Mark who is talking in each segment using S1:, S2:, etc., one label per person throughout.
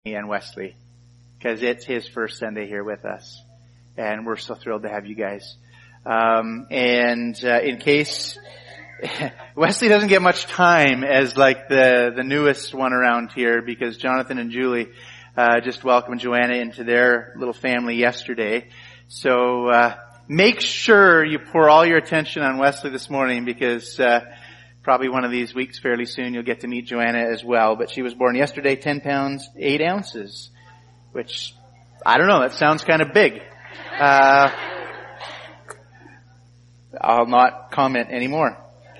S1: and Wesley, because it's his first Sunday here with us, and we're so thrilled to have you guys. In case Wesley doesn't get much time as like the newest one around here, because Jonathan and Julie just welcomed Joanna into their little family yesterday. So make sure you pour all your attention on Wesley this morning, because probably one of these weeks fairly soon you'll get to meet Joanna as well. But she was born yesterday, 10 pounds, 8 ounces, which, I don't know, that sounds kind of big. I'll not comment anymore.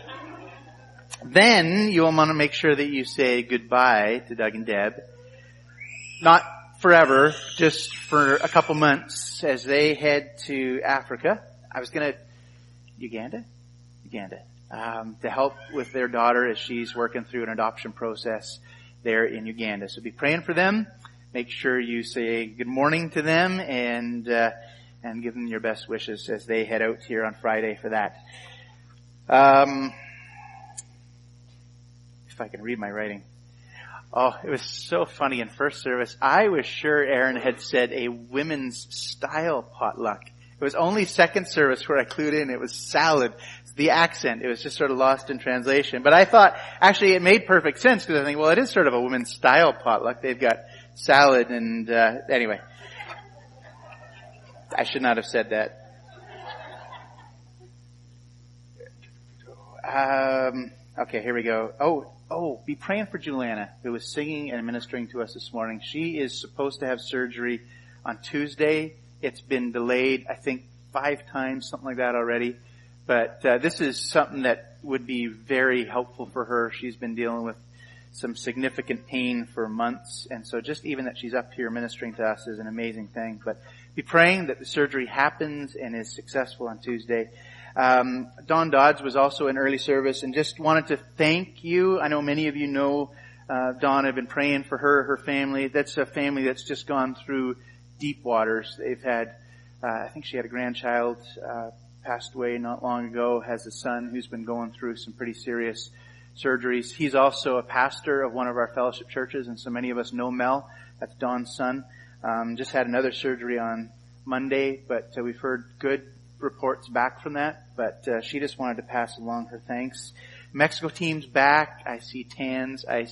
S1: Then you'll want to make sure that you say goodbye to Doug and Deb. Not forever, just for a couple months as they head to Africa. Uganda, to help with their daughter as she's working through an adoption process there in Uganda. So be praying for them. Make sure you say good morning to them and give them your best wishes as they head out here on Friday for that. If I can read my writing. Oh, it was so funny in first service. I was sure Aaron had said a women's style potluck. It was only second service where I clued in. It was salad. The accent, it was just sort of lost in translation. But I thought, actually, it made perfect sense, because I think, well, it is sort of a women's style potluck. They've got salad and, anyway. I should not have said that. Okay, here we go. Oh, be praying for Juliana, who was singing and ministering to us this morning. She is supposed to have surgery on Tuesday. It's been delayed, I think, 5 times, something like that already. But this is something that would be very helpful for her. She's been dealing with some significant pain for months. And so just even that she's up here ministering to us is an amazing thing. But be praying that the surgery happens and is successful on Tuesday. Dawn Dodds was also in early service, and just wanted to thank you. I know many of you know Dawn. I've been praying for her family. That's a family that's just gone through deep waters. They've had, I think she had a grandchild, passed away not long ago, has a son who's been going through some pretty serious surgeries. He's also a pastor of one of our fellowship churches, and so many of us know Mel. That's Dawn's son. Just had another surgery on Monday, but we've heard good reports back from that. But she just wanted to pass along her thanks. Mexico team's back. I see tans. I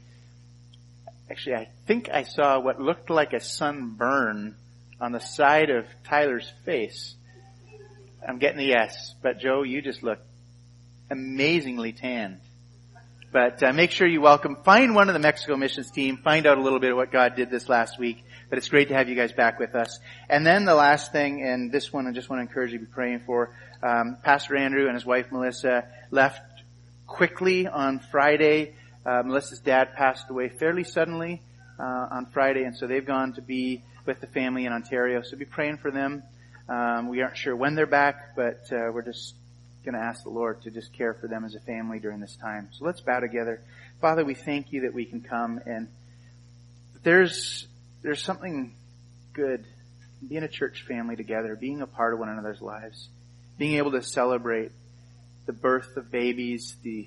S1: think I saw what looked like a sunburn on the side of Tyler's face. I'm getting a yes. But Joe, you just look amazingly tanned. But make sure you find one of the Mexico missions team, find out a little bit of what God did this last week. But it's great to have you guys back with us. And then the last thing, and this one I just want to encourage you to be praying for, Pastor Andrew and his wife Melissa left quickly on Friday. Melissa's dad passed away fairly suddenly on Friday, and so they've gone to be with the family in Ontario. So be praying for them. We aren't sure when they're back, but we're just going to ask the Lord to just care for them as a family during this time. So let's bow together. Father, we thank you that we can come, and there's something good in being a church family together, being a part of one another's lives, being able to celebrate the birth of babies, the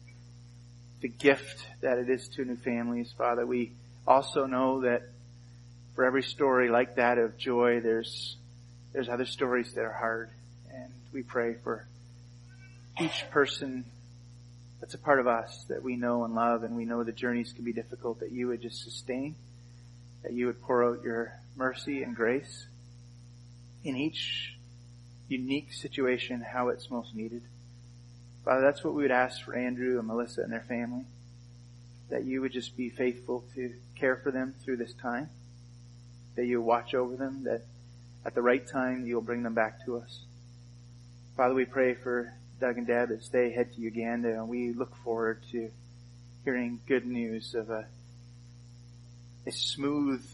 S1: gift that it is to new families. Father, we also know that for every story like that of joy, there's other stories that are hard. And we pray for each person that's a part of us that we know and love, and we know the journeys can be difficult, that you would just sustain, that you would pour out your mercy and grace in each unique situation, how it's most needed. Father, that's what we would ask for Andrew and Melissa and their family, that you would just be faithful to care for them through this time, that you watch over them, that at the right time you'll bring them back to us. Father, we pray for Doug and Deb as they head to Uganda, and we look forward to hearing good news of a smooth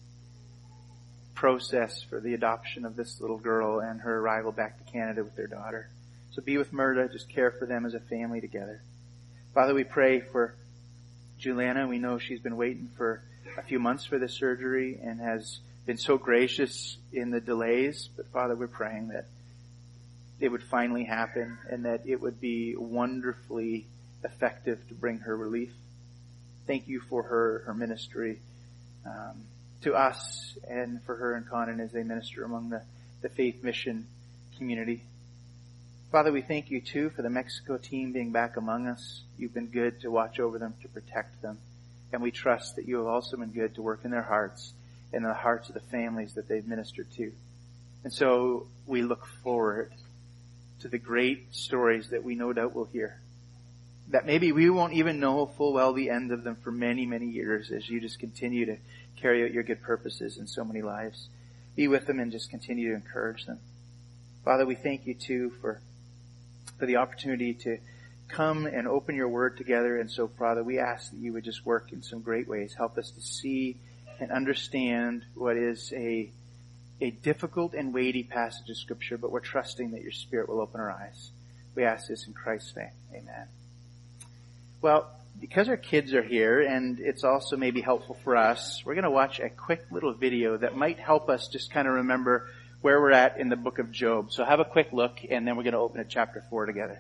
S1: process for the adoption of this little girl and her arrival back to Canada with their daughter. So be with Murda, just care for them as a family together. Father, we pray for Juliana. We know she's been waiting for a few months for this surgery and has been so gracious in the delays. But Father, we're praying that it would finally happen and that it would be wonderfully effective to bring her relief. Thank you for her ministry to us and for her and Conan as they minister among the faith mission community. Father, we thank you too for the Mexico team being back among us. You've been good to watch over them, to protect them. And we trust that you have also been good to work in their hearts and in the hearts of the families that they've ministered to. And so we look forward to the great stories that we no doubt will hear. That maybe we won't even know full well the end of them for many, many years as you just continue to carry out your good purposes in so many lives. Be with them and just continue to encourage them. Father, we thank you too for the opportunity to come and open your word together. And so, Father, we ask that you would just work in some great ways. Help us to see and understand what is a difficult and weighty passage of Scripture, but we're trusting that your Spirit will open our eyes. We ask this in Christ's name. Amen. Well, because our kids are here, and it's also maybe helpful for us, we're going to watch a quick little video that might help us just kind of remember where we're at in the book of Job. So have a quick look, and then we're going to open at chapter 4 together.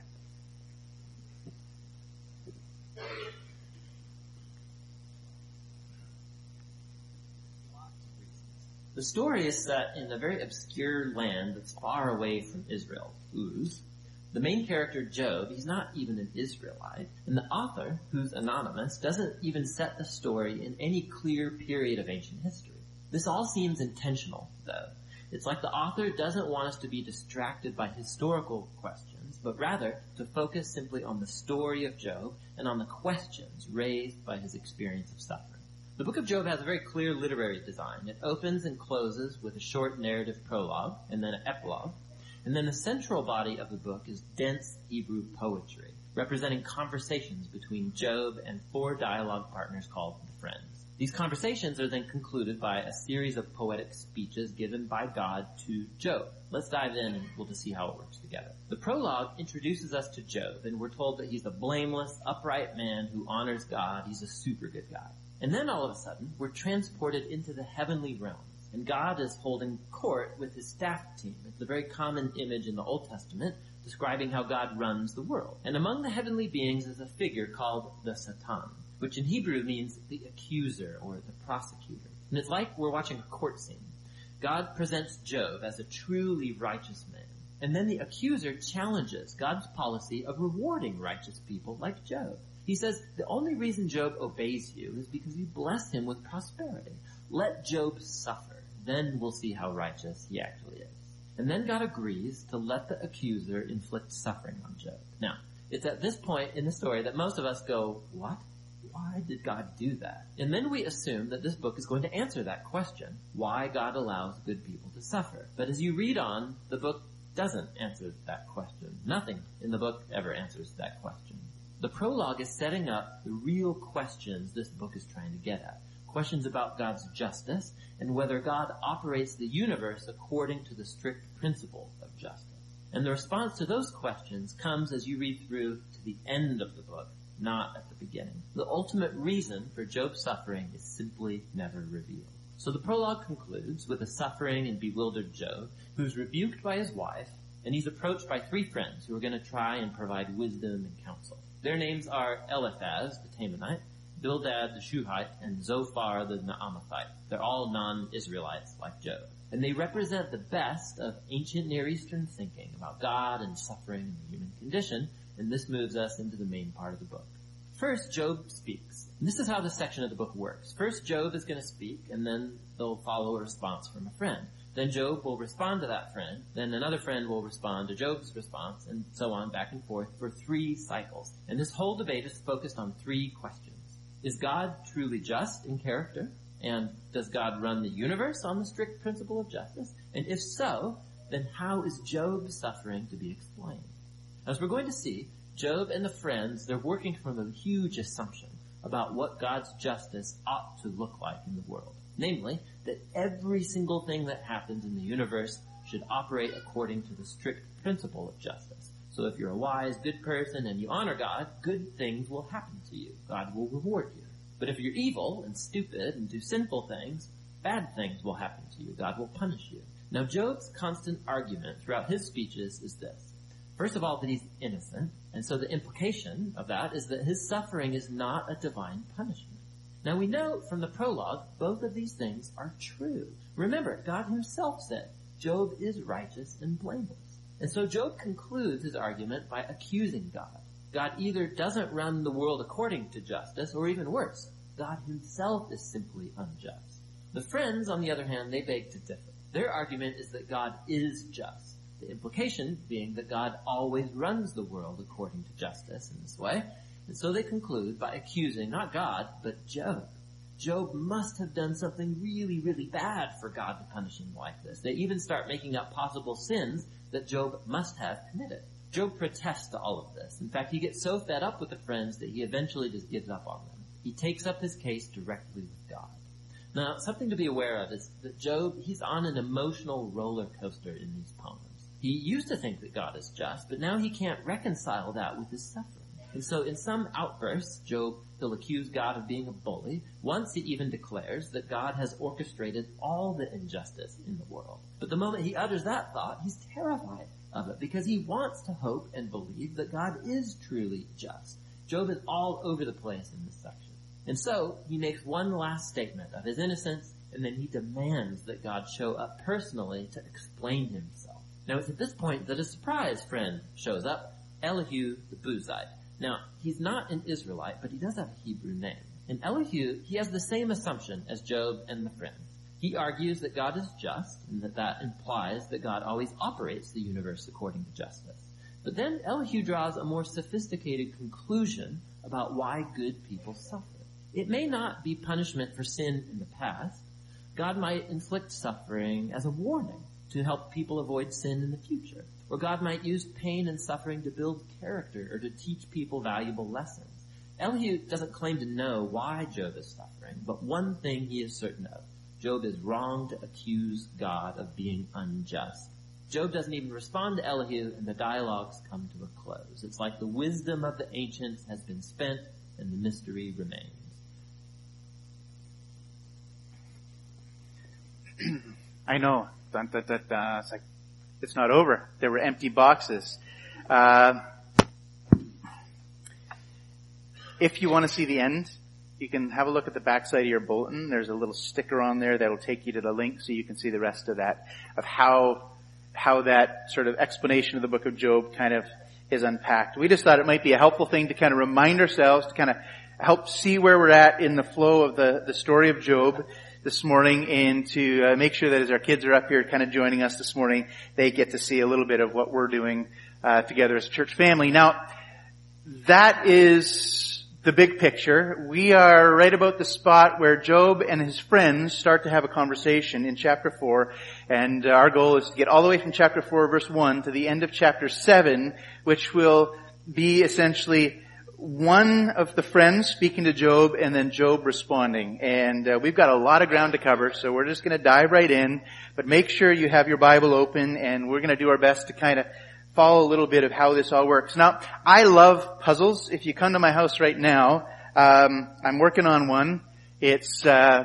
S2: The story is set in a very obscure land that's far away from Israel, Uz. The main character, Job, he's not even an Israelite, and the author, who's anonymous, doesn't even set the story in any clear period of ancient history. This all seems intentional, though. It's like the author doesn't want us to be distracted by historical questions, but rather to focus simply on the story of Job and on the questions raised by his experience of suffering. The book of Job has a very clear literary design. It opens and closes with a short narrative prologue and then an epilogue. And then the central body of the book is dense Hebrew poetry, representing conversations between Job and 4 dialogue partners called the Friends. These conversations are then concluded by a series of poetic speeches given by God to Job. Let's dive in and we'll just see how it works together. The prologue introduces us to Job, and we're told that he's a blameless, upright man who honors God. He's a super good guy. And then all of a sudden, we're transported into the heavenly realms, and God is holding court with his staff team. It's a very common image in the Old Testament describing how God runs the world. And among the heavenly beings is a figure called the Satan, which in Hebrew means the accuser or the prosecutor. And it's like we're watching a court scene. God presents Job as a truly righteous man. And then the accuser challenges God's policy of rewarding righteous people like Job. He says, the only reason Job obeys you is because you bless him with prosperity. Let Job suffer. Then we'll see how righteous he actually is. And then God agrees to let the accuser inflict suffering on Job. Now, it's at this point in the story that most of us go, what? Why did God do that? And then we assume that this book is going to answer that question, why God allows good people to suffer. But as you read on, the book doesn't answer that question. Nothing in the book ever answers that question. The prologue is setting up the real questions this book is trying to get at. Questions about God's justice and whether God operates the universe according to the strict principle of justice. And the response to those questions comes as you read through to the end of the book, not at the beginning. The ultimate reason for Job's suffering is simply never revealed. So the prologue concludes with a suffering and bewildered Job who's rebuked by his wife, and he's approached by 3 friends who are going to try and provide wisdom and counsel. Their names are Eliphaz, the Temanite, Bildad, the Shuhite, and Zophar, the Naamathite. They're all non-Israelites like Job. And they represent the best of ancient Near Eastern thinking about God and suffering and the human condition, and this moves us into the main part of the book. First, Job speaks. And this is how this section of the book works. First, Job is going to speak, and then they'll follow a response from a friend. Then Job will respond to that friend. Then another friend will respond to Job's response, and so on back and forth for 3 cycles. And this whole debate is focused on 3 questions. Is God truly just in character? And does God run the universe on the strict principle of justice? And if so, then how is Job's suffering to be explained? As we're going to see, Job and the friends, they're working from a huge assumption about what God's justice ought to look like in the world. Namely, that every single thing that happens in the universe should operate according to the strict principle of justice. So if you're a wise, good person and you honor God, good things will happen to you. God will reward you. But if you're evil and stupid and do sinful things, bad things will happen to you. God will punish you. Now, Job's constant argument throughout his speeches is this. First of all, that he's innocent, and so the implication of that is that his suffering is not a divine punishment. Now we know from the prologue, both of these things are true. Remember, God himself said, Job is righteous and blameless. And so Job concludes his argument by accusing God. God either doesn't run the world according to justice, or even worse, God himself is simply unjust. The friends, on the other hand, they beg to differ. Their argument is that God is just. The implication being that God always runs the world according to justice in this way. And so they conclude by accusing not God, but Job. Job must have done something really, really bad for God to punish him like this. They even start making up possible sins that Job must have committed. Job protests to all of this. In fact, he gets so fed up with the friends that he eventually just gives up on them. He takes up his case directly with God. Now, something to be aware of is that Job, he's on an emotional roller coaster in these poems. He used to think that God is just, but now he can't reconcile that with his suffering. And so in some outbursts, Job, he'll accuse God of being a bully. Once he even declares that God has orchestrated all the injustice in the world. But the moment he utters that thought, he's terrified of it because he wants to hope and believe that God is truly just. Job is all over the place in this section. And so he makes one last statement of his innocence, and then he demands that God show up personally to explain himself. Now it's at this point that a surprise friend shows up, Elihu the Buzite. Now, he's not an Israelite, but he does have a Hebrew name. And Elihu, he has the same assumption as Job and the friends. He argues that God is just, and that implies that God always operates the universe according to justice. But then Elihu draws a more sophisticated conclusion about why good people suffer. It may not be punishment for sin in the past. God might inflict suffering as a warning to help people avoid sin in the future. Or God might use pain and suffering to build character or to teach people valuable lessons. Elihu doesn't claim to know why Job is suffering, but one thing he is certain of. Job is wrong to accuse God of being unjust. Job doesn't even respond to Elihu, and the dialogues come to a close. It's like the wisdom of the ancients has been spent and the mystery remains.
S1: I know. Dun, dun, dun, dun. It's like, it's not over. There were empty boxes. If you want to see the end, you can have a look at the backside of your bulletin. There's a little sticker on there that'll take you to the link so you can see the rest of that, of how that sort of explanation of the book of Job kind of is unpacked. We just thought it might be a helpful thing to kind of remind ourselves, to kind of help see where we're at in the flow of the story of Job this morning, and to make sure that as our kids are up here kind of joining us this morning, they get to see a little bit of what we're doing together as a church family. Now, that is the big picture. We are right about the spot where Job and his friends start to have a conversation in chapter 4, and our goal is to get all the way from chapter 4 verse 1 to the end of chapter 7, which will be essentially one of the friends speaking to Job and then Job responding. And we've got a lot of ground to cover, so we're just going to dive right in. But make sure you have your Bible open, and we're going to do our best to kind of follow a little bit of how this all works. Now, I love puzzles. If you come to my house right now, I'm working on one. It's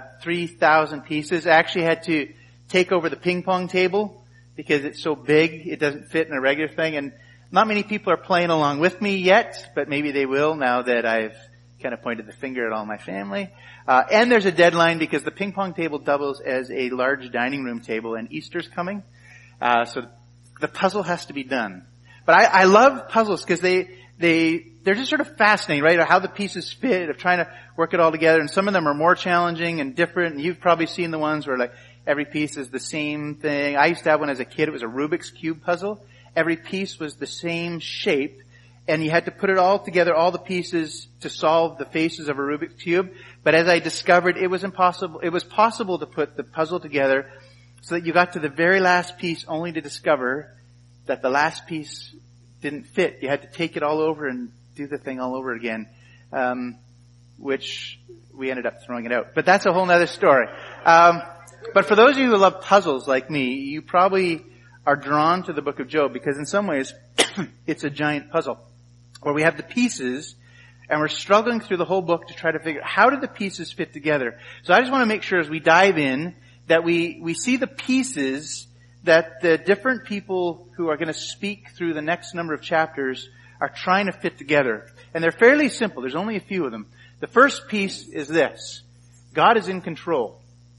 S1: 3,000 pieces. I actually had to take over the ping pong table because it's so big, it doesn't fit in a regular thing. And not many people are playing along with me yet, but maybe they will now that I've kind of pointed the finger at all my family. And there's a deadline because the ping pong table doubles as a large dining room table, and Easter's coming. So the puzzle has to be done. But I love puzzles because they're just sort of fascinating, right? How the pieces fit, of trying to work it all together. And some of them are more challenging and different. And you've probably seen the ones where like every piece is the same thing. I used to have one as a kid. It was a Rubik's Cube puzzle. Every piece was the same shape, and you had to put it all together, all the pieces, to solve the faces of a Rubik's Cube. But as I discovered, it was impossible. It was possible to put the puzzle together so that you got to the very last piece only to discover that the last piece didn't fit. You had to take it all over and do the thing all over again, which we ended up throwing it out. But that's a whole other story. But for those of you who love puzzles like me, you probably are drawn to the book of Job because in some ways it's a giant puzzle where we have the pieces and we're struggling through the whole book to try to figure out how did the pieces fit together. So I just want to make sure as we dive in that we see the pieces that the different people who are going to speak through the next number of chapters are trying to fit together. And they're fairly simple. There's only a few of them. The first piece is this. God is in control.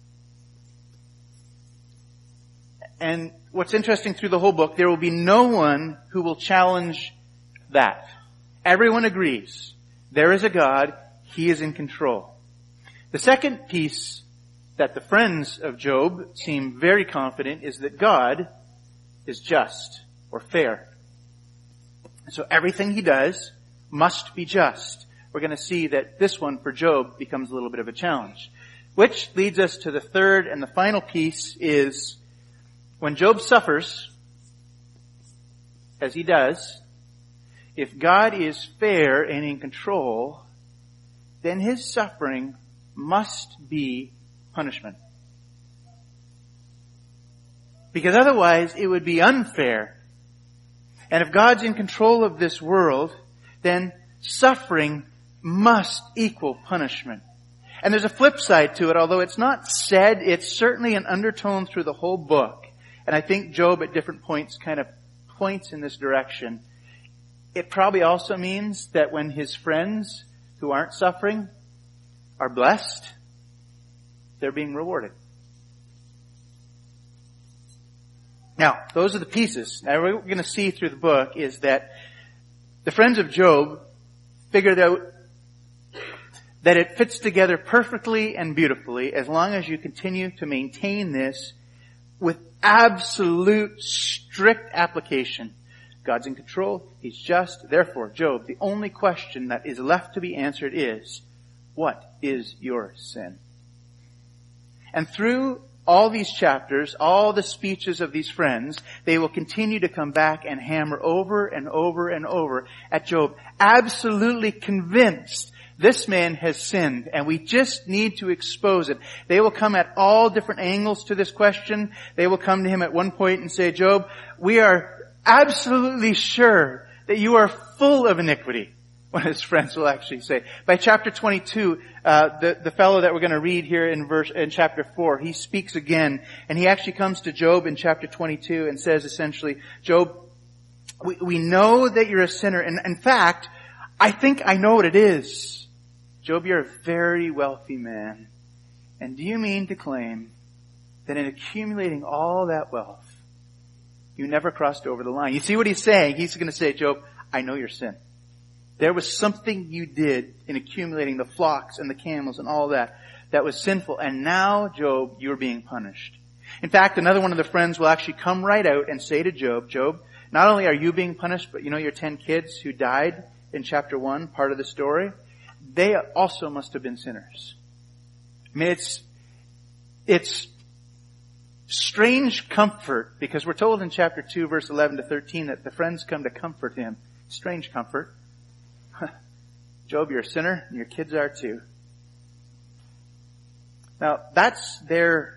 S1: And what's interesting through the whole book, there will be no one who will challenge that. Everyone agrees. There is a God. He is in control. The second piece that the friends of Job seem very confident is that God is just or fair. So everything he does must be just. We're going to see that this one for Job becomes a little bit of a challenge. Which leads us to the third and the final piece is when Job suffers, as he does, if God is fair and in control, then his suffering must be punishment. Because otherwise it would be unfair. And if God's in control of this world, then suffering must equal punishment. And there's a flip side to it, although it's not said, it's certainly an undertone through the whole book. And I think Job at different points kind of points in this direction. It probably also means that when his friends who aren't suffering are blessed, they're being rewarded. Now, those are the pieces. Now, what we're going to see through the book is that the friends of Job figured out that it fits together perfectly and beautifully as long as you continue to maintain this with absolute strict application. God's in control. He's just. Therefore, Job, the only question that is left to be answered is, what is your sin? And through all these chapters, all the speeches of these friends, they will continue to come back and hammer over and over and over at Job, absolutely convinced this man has sinned, and we just need to expose it. They will come at all different angles to this question. They will come to him at one point and say, Job, we are absolutely sure that you are full of iniquity. One of his friends will actually say. By chapter 22, the fellow that we're going to read here in chapter 4, he speaks again, and he actually comes to Job in chapter 22 and says essentially, Job, we know that you're a sinner, and in fact, I think I know what it is. Job, you're a very wealthy man. And do you mean to claim that in accumulating all that wealth, you never crossed over the line? You see what he's saying? He's going to say, Job, I know your sin. There was something you did in accumulating the flocks and the camels and all that was sinful. And now, Job, you're being punished. In fact, another one of the friends will actually come right out and say to Job, Job, not only are you being punished, but you know your 10 kids who died in chapter 1, part of the story? They also must have been sinners. I mean, it's strange comfort, because we're told in chapter 2, verse 11 to 13, that the friends come to comfort him. Strange comfort. Job, you're a sinner, and your kids are too. Now, that's their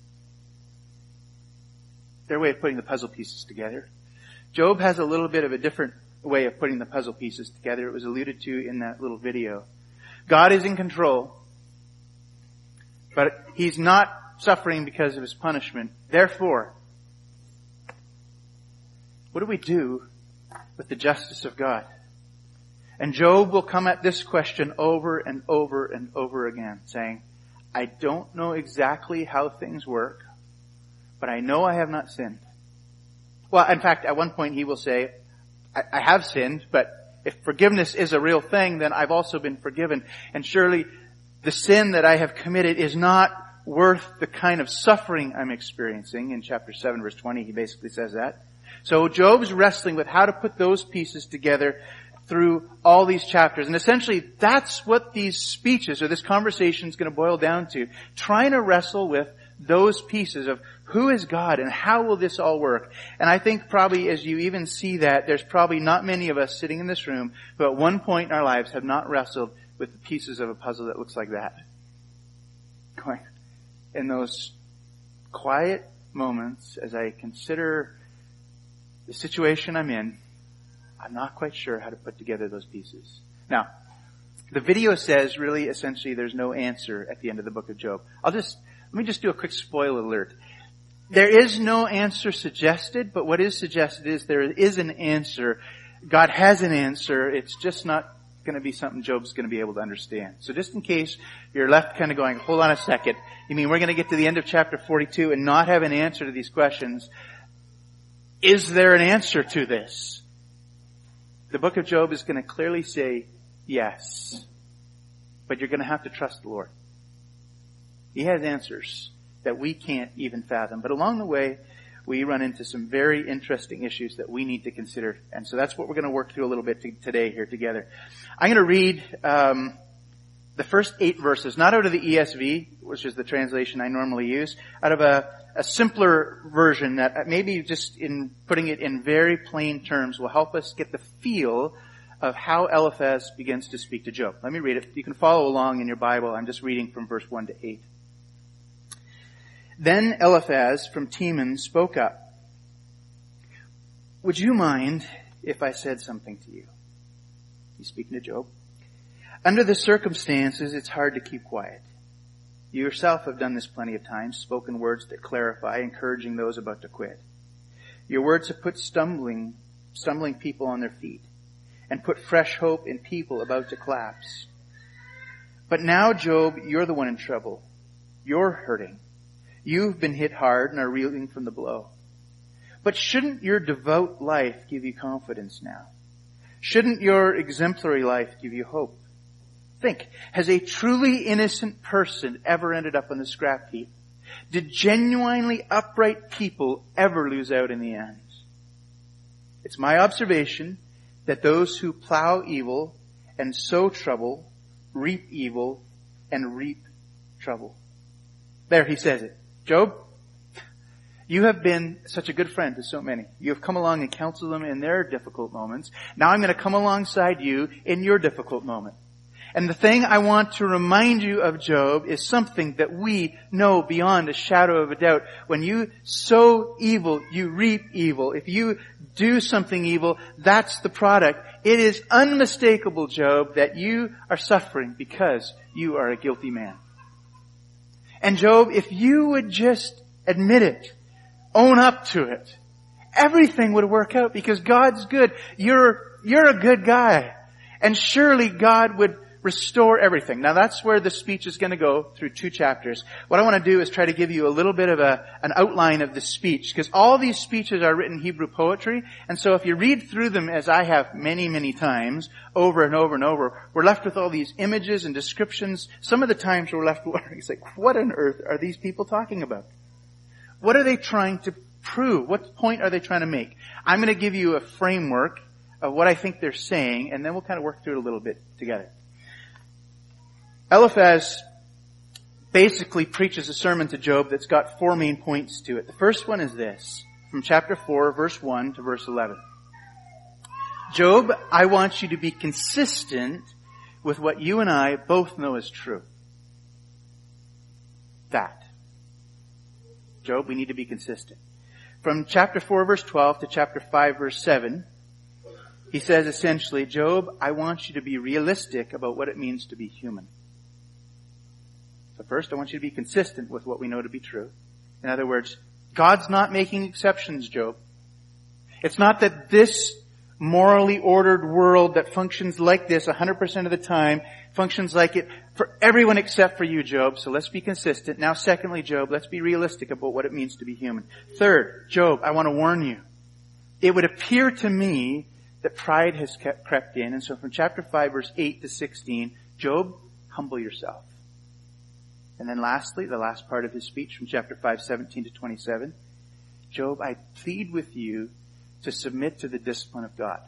S1: way of putting the puzzle pieces together. Job has a little bit of a different way of putting the puzzle pieces together. It was alluded to in that little video. God is in control, but he's not suffering because of his punishment. Therefore, what do we do with the justice of God? And Job will come at this question over and over and over again, saying, I don't know exactly how things work, but I know I have not sinned. Well, in fact, at one point he will say, I have sinned, but if forgiveness is a real thing, then I've also been forgiven. And surely the sin that I have committed is not worth the kind of suffering I'm experiencing. In chapter 7, verse 20, he basically says that. So Job's wrestling with how to put those pieces together through all these chapters. And essentially, that's what these speeches or this conversation is going to boil down to. Trying to wrestle with those pieces of who is God and how will this all work? And I think probably as you even see that, there's probably not many of us sitting in this room who at one point in our lives have not wrestled with the pieces of a puzzle that looks like that. In those quiet moments as I consider the situation I'm in, I'm not quite sure how to put together those pieces. Now, the video says really essentially there's no answer at the end of the book of Job. Let me just do a quick spoiler alert. There is no answer suggested, but what is suggested is there is an answer. God has an answer. It's just not going to be something Job's going to be able to understand. So just in case you're left kind of going, hold on a second, you mean we're going to get to the end of chapter 42 and not have an answer to these questions? Is there an answer to this? The book of Job is going to clearly say yes. But you're going to have to trust the Lord. He has answers that we can't even fathom. But along the way, we run into some very interesting issues that we need to consider. And so that's what we're going to work through a little bit today here together. I'm going to read the first 8 verses, not out of the ESV, which is the translation I normally use, out of a simpler version that maybe just in putting it in very plain terms will help us get the feel of how Eliphaz begins to speak to Job. Let me read it. You can follow along in your Bible. I'm just reading from verse 1 to 8. Then Eliphaz from Teman spoke up. Would you mind if I said something to you? He's speaking to Job. Under the circumstances, it's hard to keep quiet. You yourself have done this plenty of times, spoken words that clarify, encouraging those about to quit. Your words have put stumbling people on their feet and put fresh hope in people about to collapse. But now, Job, you're the one in trouble. You're hurting. You've been hit hard and are reeling from the blow. But shouldn't your devout life give you confidence now? Shouldn't your exemplary life give you hope? Think, has a truly innocent person ever ended up on the scrap heap? Did genuinely upright people ever lose out in the end? It's my observation that those who plow evil and sow trouble reap evil and reap trouble. There, he says it. Job, you have been such a good friend to so many. You have come along and counseled them in their difficult moments. Now I'm going to come alongside you in your difficult moment. And the thing I want to remind you of, Job, is something that we know beyond a shadow of a doubt. When you sow evil, you reap evil. If you do something evil, that's the product. It is unmistakable, Job, that you are suffering because you are a guilty man. And Job, if you would just admit it, own up to it, everything would work out because God's good. You're a good guy. And surely God would restore everything. Now that's where the speech is going to go through 2 chapters. What I want to do is try to give you a little bit of an outline of the speech, because all these speeches are written Hebrew poetry, and so if you read through them as I have many, many times, over and over and over, we're left with all these images and descriptions. Some of the times we're left wondering, it's like, what on earth are these people talking about? What are they trying to prove? What point are they trying to make? I'm going to give you a framework of what I think they're saying, and then we'll kind of work through it a little bit together. Eliphaz basically preaches a sermon to Job that's got 4 main points to it. The first one is this, from chapter 4, verse 1 to verse 11. Job, I want you to be consistent with what you and I both know is true. That. Job, we need to be consistent. From chapter 4, verse 12 to chapter 5, verse 7, he says essentially, Job, I want you to be realistic about what it means to be human. So first, I want you to be consistent with what we know to be true. In other words, God's not making exceptions, Job. It's not that this morally ordered world that functions like this 100% of the time functions like it for everyone except for you, Job. So let's be consistent. Now, secondly, Job, let's be realistic about what it means to be human. Third, Job, I want to warn you. It would appear to me that pride has crept in. And so from chapter 5, verse 8 to 16, Job, humble yourself. And then lastly, the last part of his speech from chapter 5, 17 to 27, Job, I plead with you to submit to the discipline of God.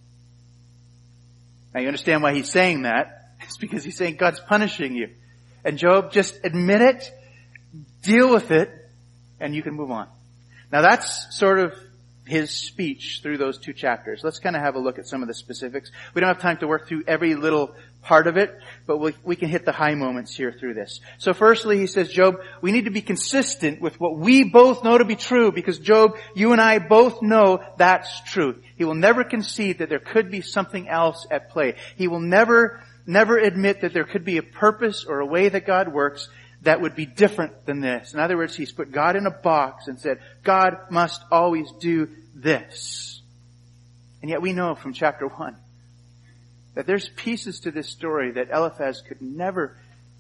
S1: Now you understand why he's saying that. It's because he's saying God's punishing you. And Job, just admit it, deal with it, and you can move on. Now that's sort of his speech through those 2 chapters. Let's kind of have a look at some of the specifics. We don't have time to work through every little part of it, but we can hit the high moments here through this. So firstly, he says, Job, we need to be consistent with what we both know to be true, because Job, you and I both know that's true. He will never concede that there could be something else at play. He will never admit that there could be a purpose or a way that God works that would be different than this. In other words, he's put God in a box and said, God must always do this. And yet we know from chapter 1 That there's pieces to this story that Eliphaz could never,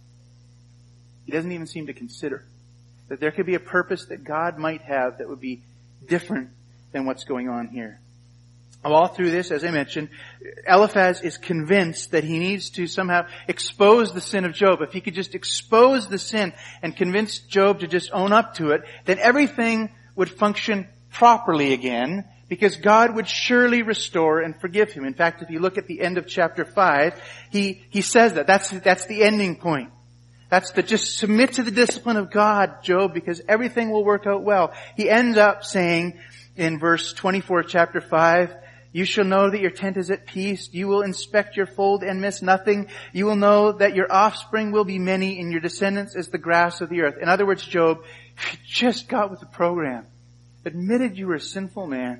S1: he doesn't even seem to consider. That there could be a purpose that God might have that would be different than what's going on here. All through this, as I mentioned, Eliphaz is convinced that he needs to somehow expose the sin of Job. If he could just expose the sin and convince Job to just own up to it, then everything would function properly again, because God would surely restore and forgive him. In fact, if you look at the end of chapter 5, he says that. That's the ending point. That's the just submit to the discipline of God, Job, because everything will work out well. He ends up saying in verse 24, chapter 5, you shall know that your tent is at peace. You will inspect your fold and miss nothing. You will know that your offspring will be many and your descendants as the grass of the earth. In other words, Job, if you just got with the program, admitted you were a sinful man,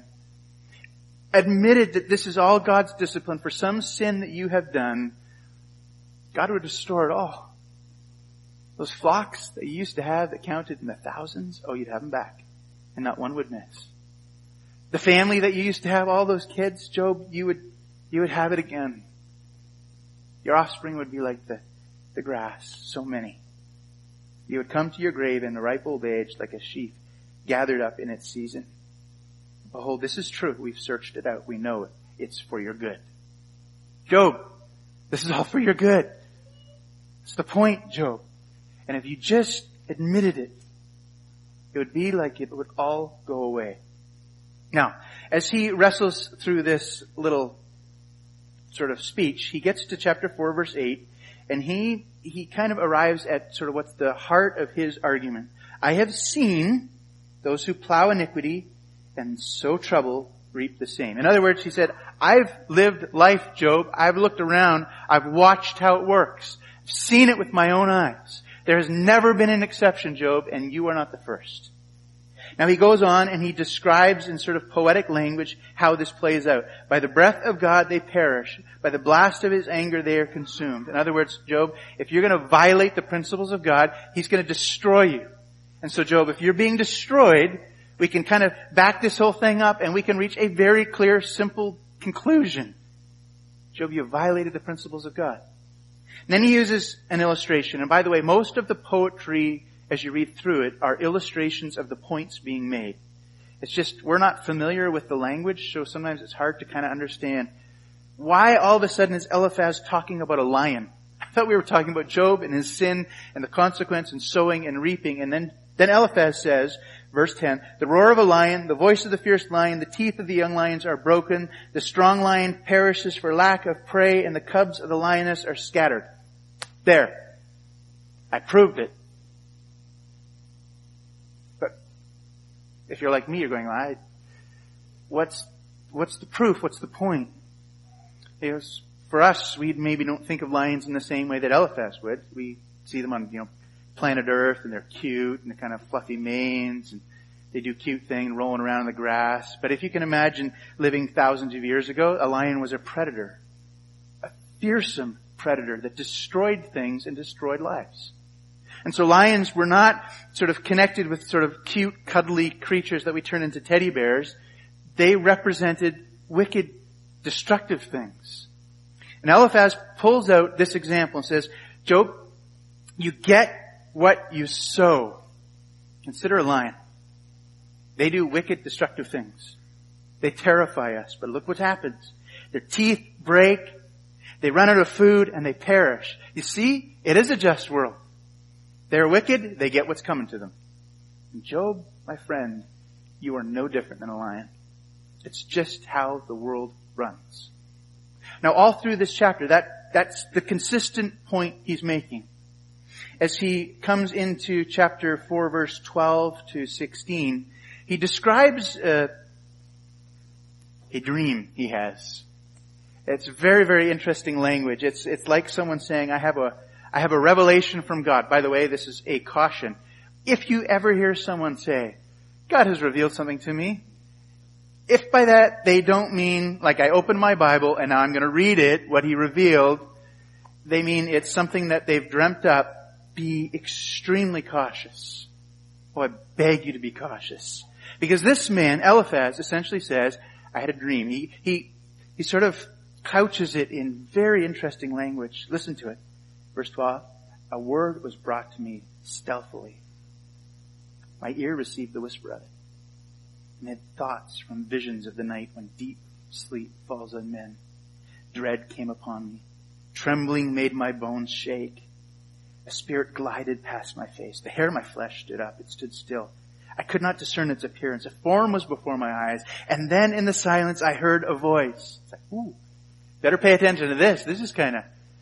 S1: admitted that this is all God's discipline for some sin that you have done, God would restore it all. Those flocks that you used to have that counted in the thousands, you'd have them back. And not one would miss. The family that you used to have, all those kids, Job, you would have it again. Your offspring would be like the grass, so many. You would come to your grave in the ripe old age like a sheaf gathered up in its season. Behold, this is true. We've searched it out. We know it. It's for your good. Job, this is all for your good. It's the point, Job. And if you just admitted it, it would be like it would all go away. Now, as he wrestles through this little sort of speech, he gets to chapter 4, verse 8, and he kind of arrives at sort of what's the heart of his argument. I have seen those who plow iniquity and sow trouble reap the same. In other words, he said, I've lived life, Job. I've looked around. I've watched how it works. I've seen it with my own eyes. There has never been an exception, Job, and you are not the first. Now he goes on and he describes in sort of poetic language how this plays out. By the breath of God they perish. By the blast of His anger they are consumed. In other words, Job, if you're going to violate the principles of God, He's going to destroy you. And so Job, if you're being destroyed, we can kind of back this whole thing up and we can reach a very clear, simple conclusion. Job, you have violated the principles of God. And then he uses an illustration. And by the way, most of the poetry, as you read through it, are illustrations of the points being made. It's just, we're not familiar with the language, so sometimes it's hard to kind of understand why all of a sudden is Eliphaz talking about a lion. I thought we were talking about Job and his sin and the consequence and sowing and reaping. And then Eliphaz says, verse 10, the roar of a lion, the voice of the fierce lion, the teeth of the young lions are broken, the strong lion perishes for lack of prey, and the cubs of the lioness are scattered. There. I proved it. But if you're like me, you're going, what's the proof? What's the point? For us, we maybe don't think of lions in the same way that Eliphaz would. We see them on, planet Earth, and they're cute, and they're kind of fluffy manes, and they do cute things, rolling around in the grass. But if you can imagine living thousands of years ago, a lion was a predator. A fearsome predator that destroyed things and destroyed lives. And so lions were not sort of connected with sort of cute, cuddly creatures that we turn into teddy bears. They represented wicked, destructive things. And Eliphaz pulls out this example and says, Job, you get what you sow. Consider a lion. They do wicked, destructive things. They terrify us. But look what happens. Their teeth break. They run out of food and they perish. You see, it is a just world. They're wicked. They get what's coming to them. And Job, my friend, you are no different than a lion. It's just how the world runs. Now, all through this chapter, that's the consistent point he's making. As he comes into chapter 4, verse 12 to 16, he describes a dream he has. It's very, very interesting language. It's like someone saying, I have a revelation from God. By the way, this is a caution. If you ever hear someone say, God has revealed something to me, if by that they don't mean, like I opened my Bible and now I'm going to read it, what he revealed, they mean it's something that they've dreamt up, be extremely cautious. Oh, I beg you to be cautious. Because this man, Eliphaz, essentially says, I had a dream. He sort of couches it in very interesting language. Listen to it. Verse 12. A word was brought to me stealthily. My ear received the whisper of it. Amid thoughts from visions of the night when deep sleep falls on men. Dread came upon me. Trembling made my bones shake. A spirit glided past my face. The hair of my flesh stood up. It stood still. I could not discern its appearance. A form was before my eyes. And then in the silence I heard a voice. It's like, ooh, better pay attention to this. This is kind of...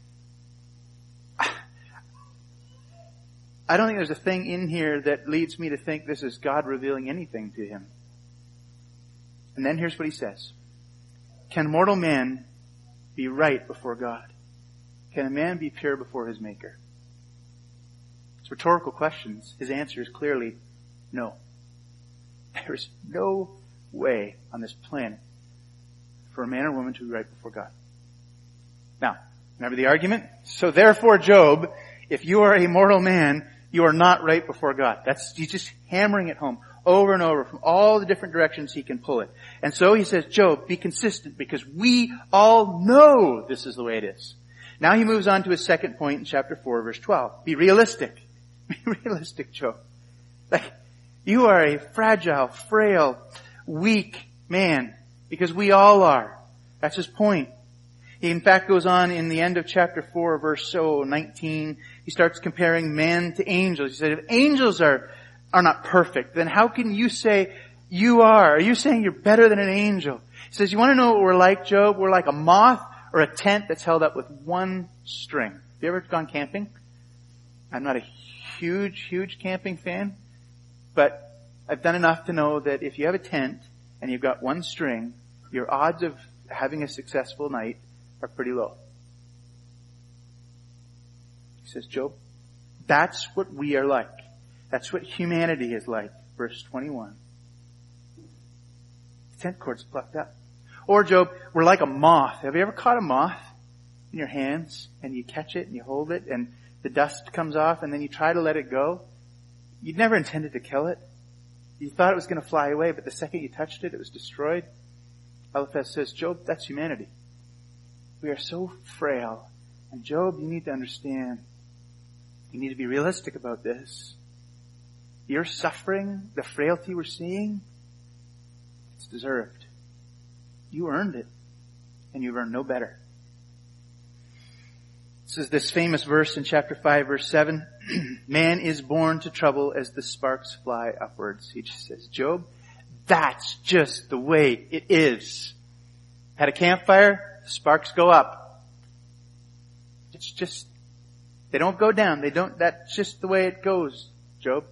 S1: I don't think there's a thing in here that leads me to think this is God revealing anything to him. And then here's what he says. Can mortal man be right before God? Can a man be pure before his Maker? It's rhetorical questions. His answer is clearly no. There is no way on this planet for a man or woman to be right before God. Now, remember the argument? So therefore, Job, if you are a mortal man, you are not right before God. He's just hammering it home over and over from all the different directions he can pull it. And so he says, Job, be consistent because we all know this is the way it is. Now he moves on to his second point in chapter 4, verse 12. Be realistic. Be realistic, Job. Like, you are a fragile, frail, weak man because we all are. That's his point. He in fact goes on in the end of chapter 4, verse 19. He starts comparing man to angels. He said, if angels are not perfect, then how can you say you are? Are you saying you're better than an angel? He says, you want to know what we're like, Job? We're like a moth or a tent that's held up with one string. Have you ever gone camping? I'm not a huge camping fan, but I've done enough to know that if you have a tent and you've got one string, your odds of having a successful night are pretty low. He says, Job, that's what we are like. That's what humanity is like. Verse 21. The tent cord's plucked up. Or Job, we're like a moth. Have you ever caught a moth in your hands and you catch it and you hold it and the dust comes off and then you try to let it go? You'd never intended to kill it. You thought it was going to fly away, but the second you touched it, it was destroyed. Eliphaz says, Job, that's humanity. We are so frail. And Job, you need to understand, you need to be realistic about this. Your suffering, the frailty we're seeing, it's deserved. You earned it, and you've earned no better. This is this famous verse in chapter 5, verse 7. Man is born to trouble as the sparks fly upwards. He just says, Job, that's just the way it is. At a campfire, the sparks go up. It's just, they don't go down. That's just the way it goes, Job.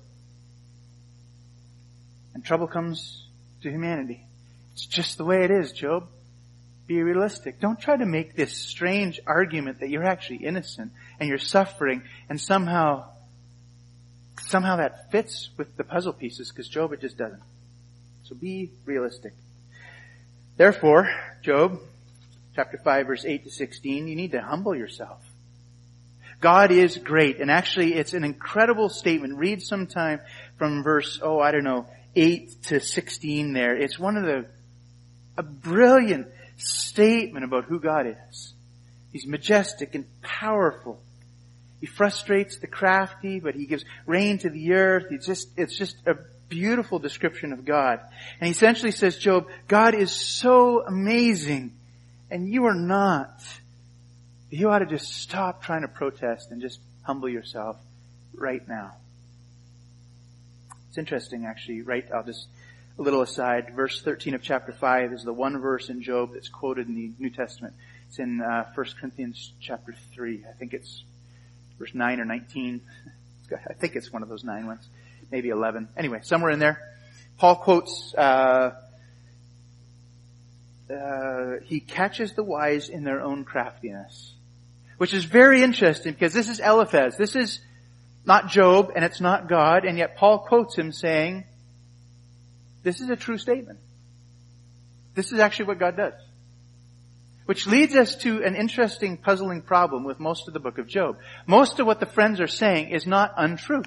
S1: And trouble comes to humanity. It's just the way it is, Job. Be realistic. Don't try to make this strange argument that you're actually innocent and you're suffering and somehow that fits with the puzzle pieces, because Job, it just doesn't. So be realistic. Therefore, Job, chapter 5, verse 8 to 16, you need to humble yourself. God is great. And actually, it's an incredible statement. Read sometime from verse, 8 to 16 there. It's a brilliant statement about who God is. He's majestic and powerful. He frustrates the crafty, but he gives rain to the earth. It's just a beautiful description of God. And he essentially says, Job, God is so amazing, and you are not. You ought to just stop trying to protest and just humble yourself right now. It's interesting, actually, right? A little aside. Verse 13 of chapter 5 is the one verse in Job that's quoted in the New Testament. It's in 1 Corinthians chapter 3. I think it's verse 9 or 19. I think it's one of those 9 ones. Maybe 11. Anyway, somewhere in there. Paul quotes, he catches the wise in their own craftiness. Which is very interesting, because this is Eliphaz. This is not Job, and it's not God, and yet Paul quotes him saying, this is a true statement. This is actually what God does. Which leads us to an interesting, puzzling problem with most of the book of Job. Most of what the friends are saying is not untrue.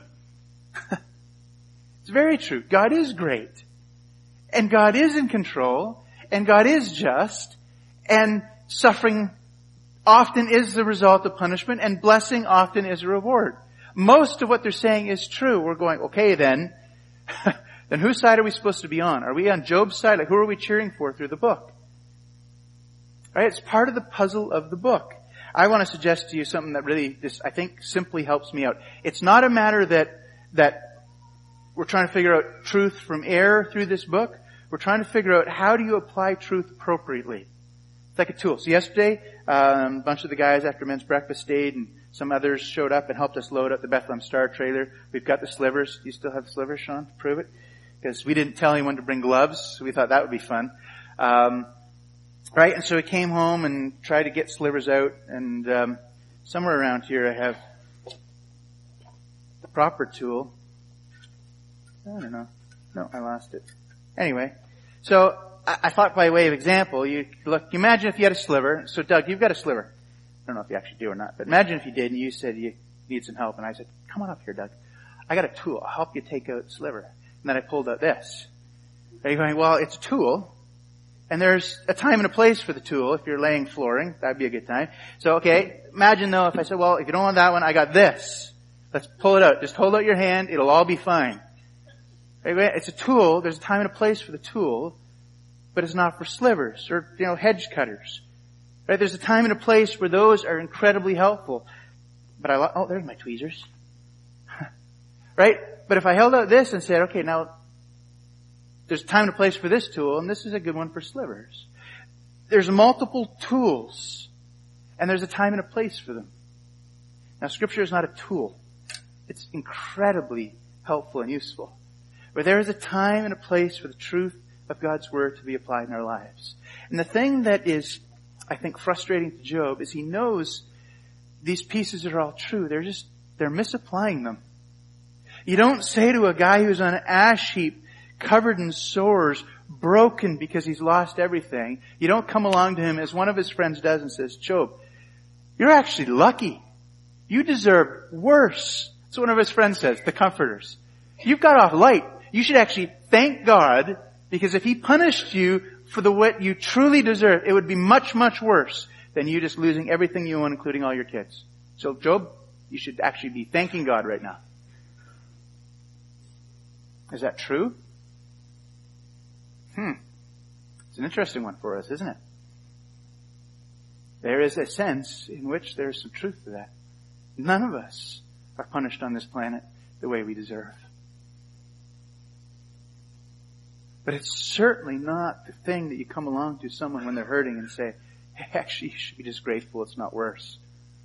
S1: It's very true. God is great. And God is in control. And God is just. And suffering often is the result of punishment, and blessing often is a reward. Most of what they're saying is true. We're going, okay then, then whose side are we supposed to be on? Are we on Job's side? Like, who are we cheering for through the book? Right? It's part of the puzzle of the book. I want to suggest to you something that really, I think, simply helps me out. It's not a matter that we're trying to figure out truth from error through this book. We're trying to figure out how do you apply truth appropriately. It's like a tool. So yesterday, a bunch of the guys after men's breakfast stayed, and some others showed up and helped us load up the Bethlehem Star trailer. We've got the slivers. Do you still have the slivers, Sean, to prove it? Because we didn't tell anyone to bring gloves, so we thought that would be fun. Right? And so we came home and tried to get slivers out, and somewhere around here I have the proper tool. I don't know. No, I lost it. Anyway, so I thought by way of example, you imagine if you had a sliver. So Doug, you've got a sliver. I don't know if you actually do or not, but imagine if you did and you said you need some help, and I said, come on up here, Doug. I got a tool. I'll help you take out the sliver. And then I pulled out this. Are you going, well, it's a tool, and there's a time and a place for the tool. If you're laying flooring, that'd be a good time. So, okay, imagine though if I said, well, if you don't want that one, I got this. Let's pull it out. Just hold out your hand. It'll all be fine. It's a tool. There's a time and a place for the tool, but it's not for slivers or, hedge cutters. Right? There's a time and a place where those are incredibly helpful. But there's my tweezers. Right? But if I held out this and said, okay, now there's a time and a place for this tool, and this is a good one for slivers. There's multiple tools, and there's a time and a place for them. Now, Scripture is not a tool. It's incredibly helpful and useful. Where there is a time and a place for the truth of God's Word to be applied in our lives. And the thing that is, I think, frustrating to Job is he knows these pieces are all true. They're misapplying them. You don't say to a guy who's on an ash heap, covered in sores, broken because he's lost everything. You don't come along to him as one of his friends does and says, Job, you're actually lucky. You deserve worse. That's what one of his friends says, the comforters. You've got off light. You should actually thank God, because if He punished you for what you truly deserve, it would be much, much worse than you just losing everything you own, including all your kids. So Job, you should actually be thanking God right now. Is that true? It's an interesting one for us, isn't it? There is a sense in which there is some truth to that. None of us are punished on this planet the way we deserve. But it's certainly not the thing that you come along to someone when they're hurting and say, hey, actually, you should be just grateful it's not worse.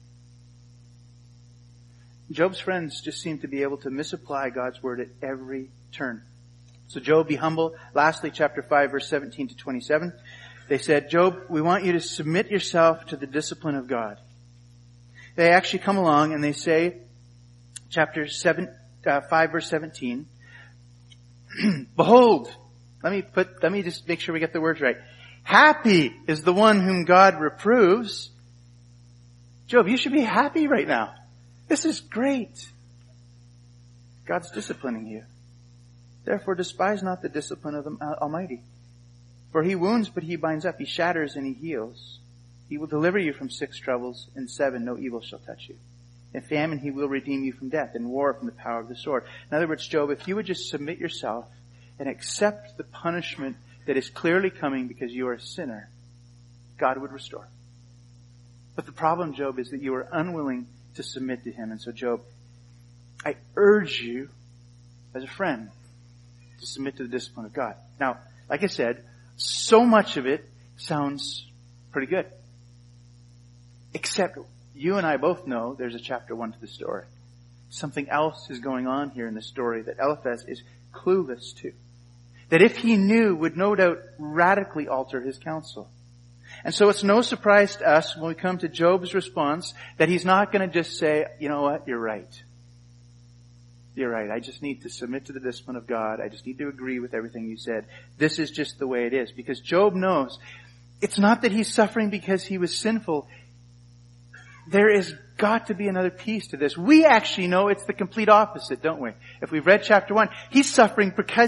S1: Job's friends just seem to be able to misapply God's Word at every turn. So Job, be humble. Lastly, chapter 5, verse 17 to 27. They said, Job, we want you to submit yourself to the discipline of God. They actually come along and they say, chapter 5, verse 17, Behold, let me just make sure we get the words right. Happy is the one whom God reproves. Job, you should be happy right now. This is great. God's disciplining you. Therefore despise not the discipline of the Almighty. For He wounds, but He binds up. He shatters and He heals. He will deliver you from 6 troubles. In 7 no evil shall touch you. In famine He will redeem you from death. In war from the power of the sword. In other words, Job, if you would just submit yourself and accept the punishment that is clearly coming because you are a sinner, God would restore. But the problem, Job, is that you are unwilling to submit to Him. And so, Job, I urge you as a friend to submit to the discipline of God. Now, like I said, so much of it sounds pretty good. Except you and I both know there's a chapter 1 to the story. Something else is going on here in the story that Eliphaz is clueless to. That if he knew, would no doubt radically alter his counsel. And so it's no surprise to us when we come to Job's response that he's not going to just say, you know what, you're right. You're right. I just need to submit to the discipline of God. I just need to agree with everything you said. This is just the way it is. Because Job knows it's not that he's suffering because he was sinful. There is got to be another piece to this. We actually know it's the complete opposite, don't we? If we've read chapter 1, he's suffering because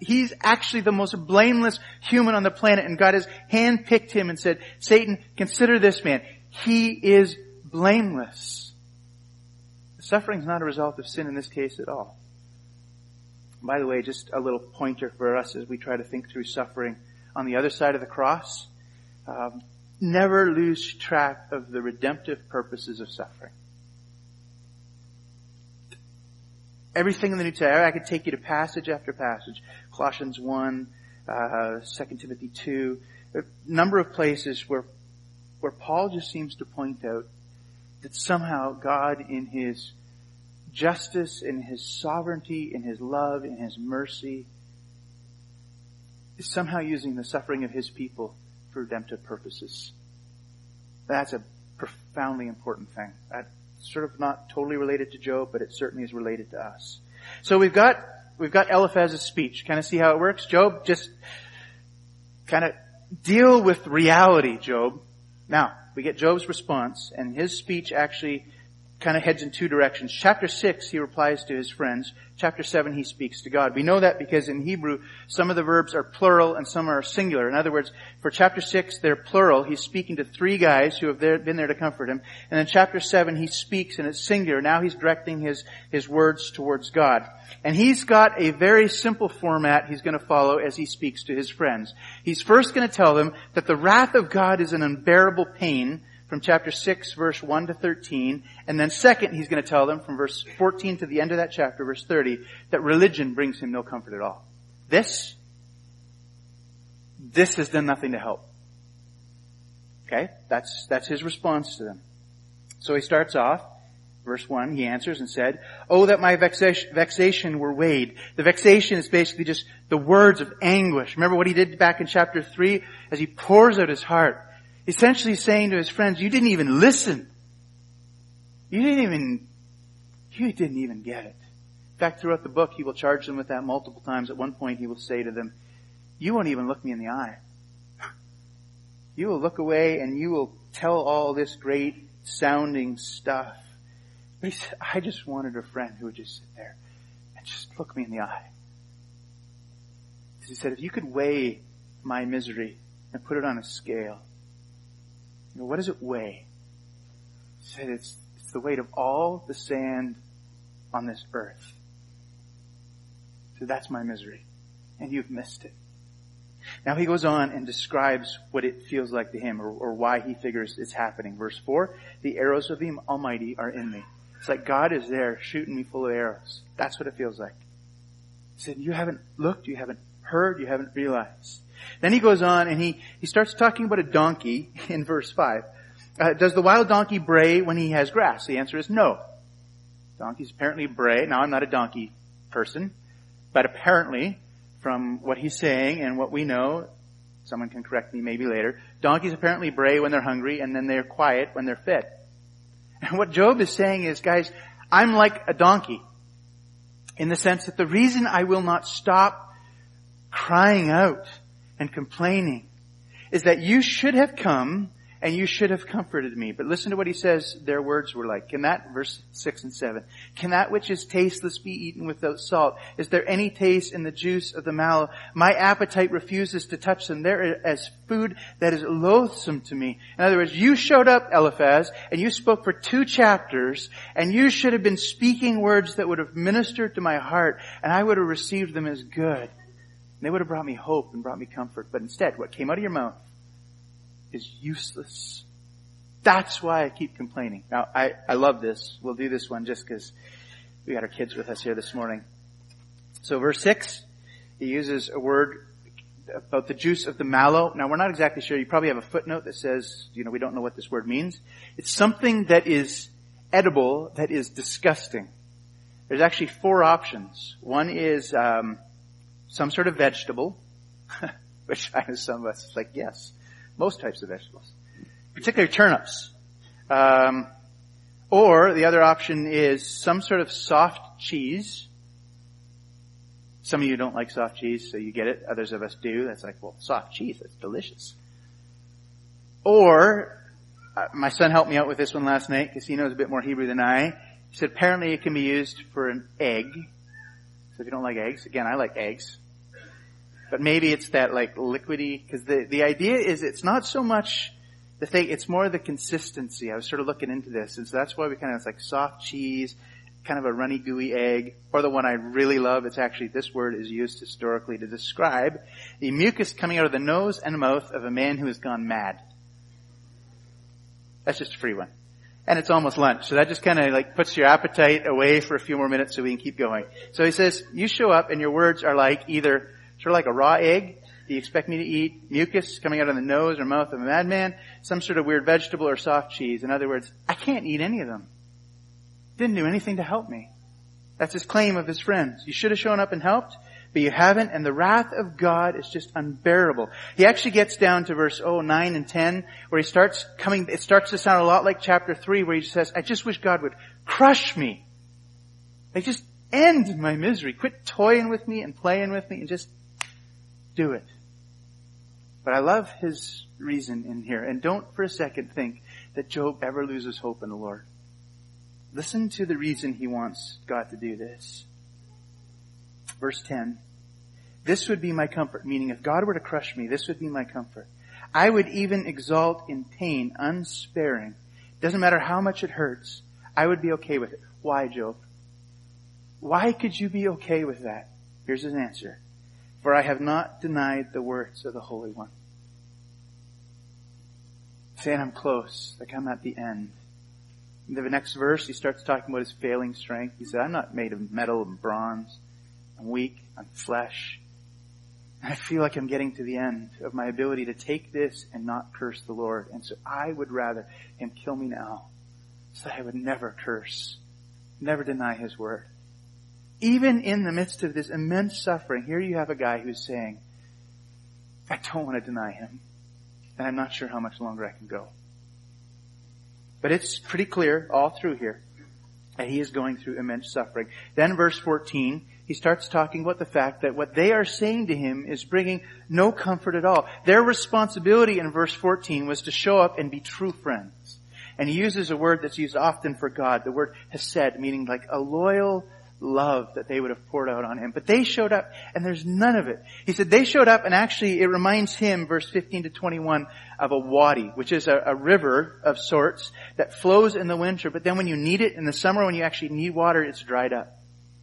S1: He's actually the most blameless human on the planet, and God has handpicked him and said, Satan, consider this man. He is blameless. The suffering is not a result of sin in this case at all. By the way, just a little pointer for us as we try to think through suffering on the other side of the cross. Never lose track of the redemptive purposes of suffering. Everything in the New Testament, I could take you to passage after passage. Colossians 1, 2 Timothy 2, a number of places where Paul just seems to point out that somehow God in His justice, in His sovereignty, in His love, in His mercy, is somehow using the suffering of His people for redemptive purposes. That's a profoundly important thing. That's sort of not totally related to Job, but it certainly is related to us. So we've got Eliphaz's speech. Kind of see how it works? Job, just kind of deal with reality, Job. Now, we get Job's response, and his speech actually kind of heads in two directions. Chapter 6, he replies to his friends. Chapter 7, he speaks to God. We know that because in Hebrew, some of the verbs are plural and some are singular. In other words, for chapter 6, they're plural. He's speaking to three guys who have been there to comfort him. And in chapter 7, he speaks and it's singular. Now he's directing his words towards God. And he's got a very simple format he's going to follow as he speaks to his friends. He's first going to tell them that the wrath of God is an unbearable pain, from chapter 6, verse 1 to 13. And then second, he's going to tell them from verse 14 to the end of that chapter, verse 30, that religion brings him no comfort at all. This has done nothing to help. Okay? That's his response to them. So he starts off, verse 1, he answers and said, "Oh, that my vexation were weighed." The vexation is basically just the words of anguish. Remember what he did back in chapter 3 as he pours out his heart. Essentially saying to his friends, you didn't even listen. You didn't even get it. In fact, throughout the book, he will charge them with that multiple times. At one point, he will say to them, you won't even look me in the eye. You will look away and you will tell all this great sounding stuff. But he said, I just wanted a friend who would just sit there and just look me in the eye. He said, if you could weigh my misery and put it on a scale, what does it weigh? He said, it's the weight of all the sand on this earth. So that's my misery. And you've missed it. Now he goes on and describes what it feels like to him, or why he figures it's happening. Verse 4, the arrows of the Almighty are in me. It's like God is there shooting me full of arrows. That's what it feels like. He said, you haven't looked, you haven't heard, you haven't realized. Then he goes on and he starts talking about a donkey in verse 5. Does the wild donkey bray when he has grass? The answer is no. Donkeys apparently bray. Now, I'm not a donkey person, but apparently, from what he's saying and what we know, someone can correct me maybe later, donkeys apparently bray when they're hungry and then they're quiet when they're fed. And what Job is saying is, guys, I'm like a donkey in the sense that the reason I will not stop crying out and complaining is that you should have come and you should have comforted me. But listen to what he says their words were like. Can that, verse 6 and 7, can that which is tasteless be eaten without salt? Is there any taste in the juice of the mallow? My appetite refuses to touch them. They're as food that is loathsome to me. In other words, you showed up, Eliphaz, and you spoke for 2 chapters, and you should have been speaking words that would have ministered to my heart, and I would have received them as good. They would have brought me hope and brought me comfort. But instead, what came out of your mouth is useless. That's why I keep complaining. Now, I love this. We'll do this one just because we got our kids with us here this morning. So verse 6, he uses a word about the juice of the mallow. Now, we're not exactly sure. You probably have a footnote that says, we don't know what this word means. It's something that is edible, that is disgusting. There's actually 4 options. One is some sort of vegetable, which I know some of us is like, yes, most types of vegetables, particularly turnips. Or the other option is some sort of soft cheese. Some of you don't like soft cheese, so you get it. Others of us do. That's like, well, soft cheese, that's delicious. Or, my son helped me out with this one last night because he knows a bit more Hebrew than I. He said apparently it can be used for an egg. So if you don't like eggs, again, I like eggs. but maybe it's that like liquidy, because the idea is it's not so much the thing, it's more the consistency. I was sort of looking into this, and so that's why we kind of, it's like soft cheese, kind of a runny gooey egg, or the one I really love, it's actually, this word is used historically to describe the mucus coming out of the nose and mouth of a man who has gone mad. That's just a free one. And it's almost lunch, so that just kind of like puts your appetite away for a few more minutes so we can keep going. So he says, you show up and your words are like either sort of like a raw egg, do you expect me to eat mucus coming out of the nose or mouth of a madman, some sort of weird vegetable or soft cheese. In other words, I can't eat any of them. Didn't do anything to help me. That's his claim of his friends. You should have shown up and helped, but you haven't, and the wrath of God is just unbearable. He actually gets down to verse 9 and 10, where he starts coming, it starts to sound a lot like chapter 3, where he says, I just wish God would crush me. Like, just end my misery. Quit toying with me and playing with me and just do it. But I love his reason in here, and don't for a second think that Job ever loses hope in the Lord. Listen to the reason he wants God to do this. Verse 10. This would be my comfort, meaning if God were to crush me, this would be my comfort. I would even exult in pain, unsparing. Doesn't matter how much it hurts. I would be okay with it. Why, Job? Why could you be okay with that? Here's his answer. For I have not denied the words of the Holy One. Saying I'm close, like I'm at the end. In the next verse, he starts talking about his failing strength. He said, I'm not made of metal and bronze. I'm weak. I'm flesh. And I feel like I'm getting to the end of my ability to take this and not curse the Lord. And so I would rather him kill me now so that I would never curse, never deny his word. Even in the midst of this immense suffering, here you have a guy who's saying, I don't want to deny him. And I'm not sure how much longer I can go. But it's pretty clear all through here that he is going through immense suffering. Then verse 14, he starts talking about the fact that what they are saying to him is bringing no comfort at all. Their responsibility in verse 14 was to show up and be true friends. And he uses a word that's used often for God, the word hesed, meaning like a loyal love that they would have poured out on him. But they showed up and there's none of it. He said they showed up and actually it reminds him, verse 15 to 21, of a wadi, which is a river of sorts that flows in the winter, but then when you need it in the summer, when you actually need water, it's dried up.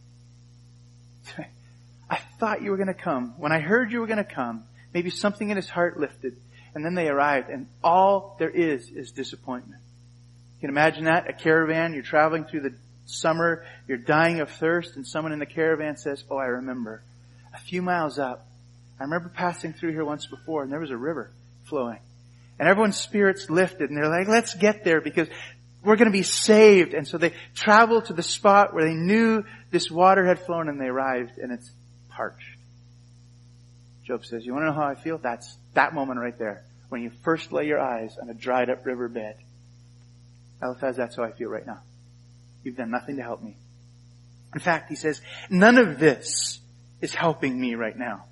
S1: I thought you were going to come. When I heard you were going to come, maybe something in his heart lifted, and then they arrived, and all there is disappointment. You can imagine that, a caravan, you're traveling through the summer, you're dying of thirst, and someone in the caravan says, oh, I remember. A few miles up, I remember passing through here once before, and there was a river flowing. And everyone's spirits lifted, and they're like, let's get there because we're going to be saved. And so they traveled to the spot where they knew this water had flown, and they arrived, and it's parched. Job says, you want to know how I feel? That's that moment right there, when you first lay your eyes on a dried up riverbed. Eliphaz, that's how I feel right now. You've done nothing to help me. In fact, he says, none of this is helping me right now.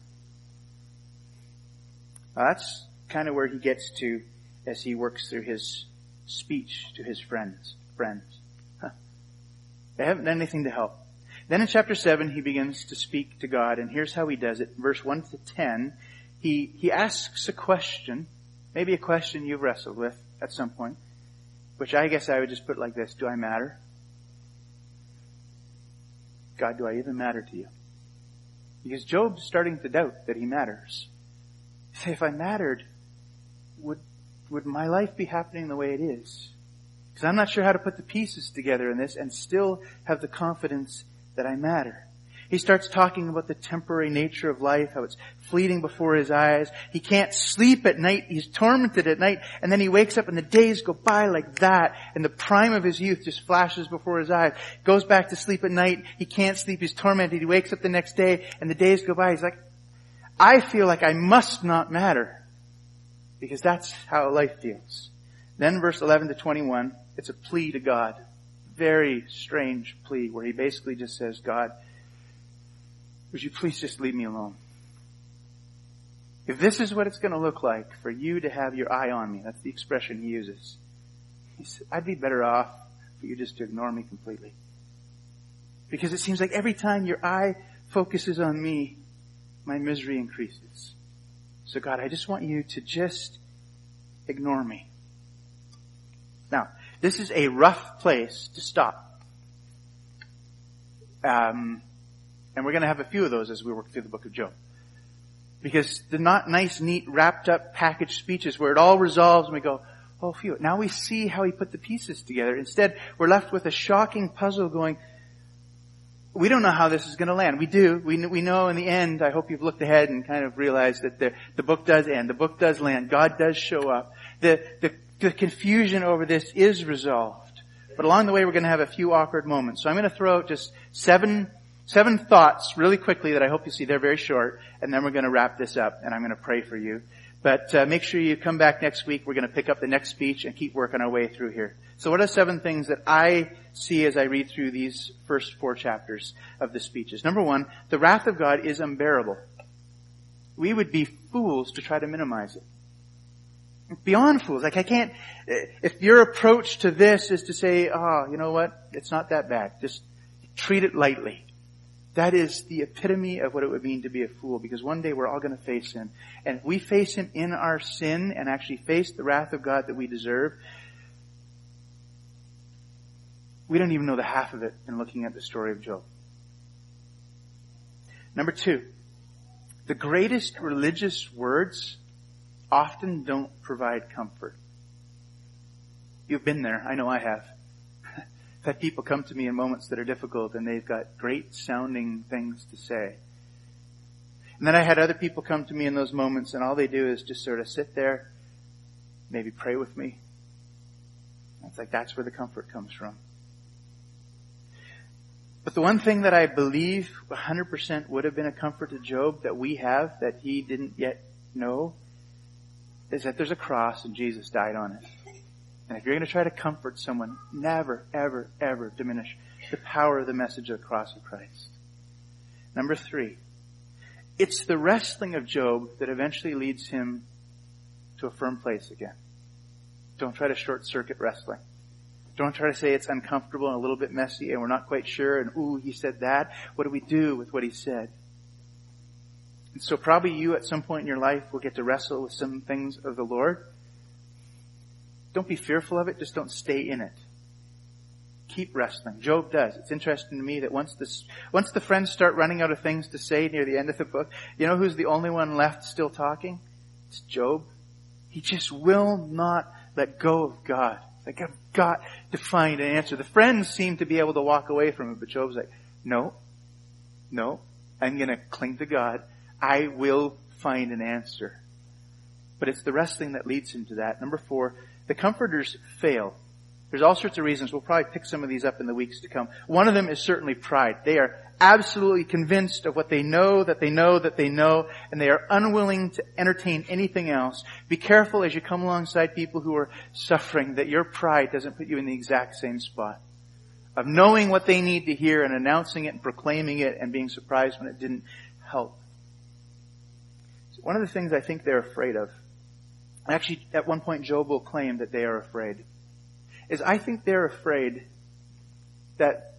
S1: That's kind of where he gets to as he works through his speech to his friends. They haven't done anything to help. Then in chapter 7, he begins to speak to God, and here's how he does it. Verse 1 to 10, he asks a question, maybe a question you've wrestled with at some point, which I guess I would just put like this: do I matter? God, do I even matter to you? Because Job's starting to doubt that he matters. Say, if I mattered, would my life be happening the way it is? Because I'm not sure how to put the pieces together in this and still have the confidence that I matter. He starts talking about the temporary nature of life, how it's fleeting before his eyes. He can't sleep at night. He's tormented at night. And then he wakes up and the days go by like that. And the prime of his youth just flashes before his eyes. Goes back to sleep at night. He can't sleep. He's tormented. He wakes up the next day and the days go by. He's like, I feel like I must not matter. Because that's how life feels. Then verse 11 to 21, it's a plea to God. Very strange plea where he basically just says, God, would you please just leave me alone? If this is what it's going to look like for you to have your eye on me, that's the expression he uses. He said, I'd be better off for you just to ignore me completely. Because it seems like every time your eye focuses on me, my misery increases. So God, I just want you to just ignore me. Now, this is a rough place to stop. And we're going to have a few of those as we work through the book of Job. Because they're not nice, neat, wrapped up, packaged speeches where it all resolves and we go, oh, phew. Now we see how he put the pieces together. Instead, we're left with a shocking puzzle going, we don't know how this is going to land. We do. We know in the end, I hope you've looked ahead and kind of realized that the book does end. The book does land. God does show up. The confusion over this is resolved. But along the way, we're going to have a few awkward moments. So I'm going to throw out just seven thoughts really quickly that I hope you see. They're very short. And then we're going to wrap this up and I'm going to pray for you. But make sure you come back next week. We're going to pick up the next speech and keep working our way through here. So what are 7 things that I see as I read through these first 4 chapters of the speeches? Number 1, the wrath of God is unbearable. We would be fools to try to minimize it. Beyond fools. Like I can't, if your approach to this is to say, oh, you know what? It's not that bad. Just treat it lightly. That is the epitome of what it would mean to be a fool, because one day we're all going to face Him. And if we face Him in our sin and actually face the wrath of God that we deserve, we don't even know the half of it in looking at the story of Job. Number 2, the greatest religious words often don't provide comfort. You've been there. I know I have. I've had people come to me in moments that are difficult and they've got great sounding things to say. And then I had other people come to me in those moments and all they do is just sort of sit there, maybe pray with me. It's like that's where the comfort comes from. But the one thing that I believe 100% would have been a comfort to Job that we have that he didn't yet know is that there's a cross and Jesus died on it. And if you're going to try to comfort someone, never, ever, ever diminish the power of the message of the cross of Christ. Number 3, it's the wrestling of Job that eventually leads him to a firm place again. Don't try to short-circuit wrestling. Don't try to say it's uncomfortable and a little bit messy and we're not quite sure and ooh, he said that. What do we do with what he said? And so probably you at some point in your life will get to wrestle with some things of the Lord. Don't be fearful of it. Just don't stay in it. Keep wrestling. Job does. It's interesting to me that once the friends start running out of things to say near the end of the book, you know who's the only one left still talking? It's Job. He just will not let go of God. Like, I've got to find an answer. The friends seem to be able to walk away from it, but Job's like, no, I'm going to cling to God. I will find an answer. But it's the wrestling that leads him to that. Number 4, the comforters fail. There's all sorts of reasons. We'll probably pick some of these up in the weeks to come. One of them is certainly pride. They are absolutely convinced of what they know, that they know, that they know, and they are unwilling to entertain anything else. Be careful as you come alongside people who are suffering that your pride doesn't put you in the exact same spot of knowing what they need to hear and announcing it and proclaiming it and being surprised when it didn't help. So one of the things I think they're afraid of, actually at one point Job will claim that they are afraid, is I think they're afraid that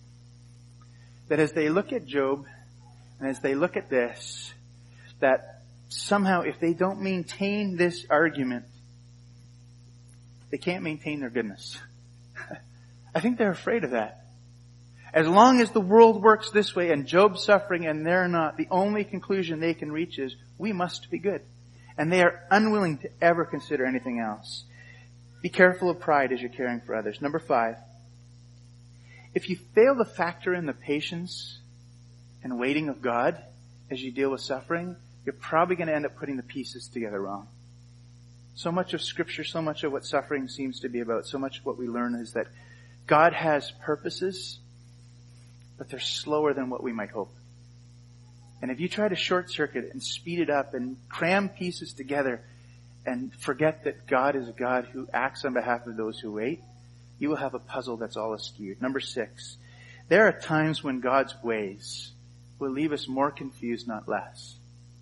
S1: as they look at Job and as they look at this, that somehow if they don't maintain this argument, they can't maintain their goodness. I think they're afraid of that. As long as the world works this way and Job's suffering and they're not, the only conclusion they can reach is we must be good. And they are unwilling to ever consider anything else. Be careful of pride as you're caring for others. Number 5, if you fail to factor in the patience and waiting of God as you deal with suffering, you're probably going to end up putting the pieces together wrong. So much of Scripture, so much of what suffering seems to be about, so much of what we learn is that God has purposes, but they're slower than what we might hope. And if you try to short circuit it and speed it up and cram pieces together and forget that God is a God who acts on behalf of those who wait, you will have a puzzle that's all askew. Number 6, there are times when God's ways will leave us more confused, not less.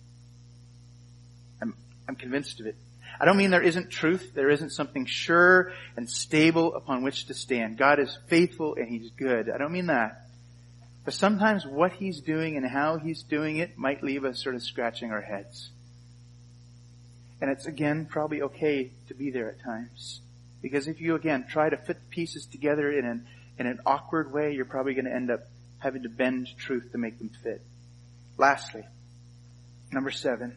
S1: I'm convinced of it. I don't mean there isn't truth. There isn't something sure and stable upon which to stand. God is faithful and He's good. I don't mean that. But sometimes what He's doing and how He's doing it might leave us sort of scratching our heads. And it's, again, probably okay to be there at times. Because if you, again, try to fit pieces together in an awkward way, you're probably going to end up having to bend truth to make them fit. Lastly, number 7.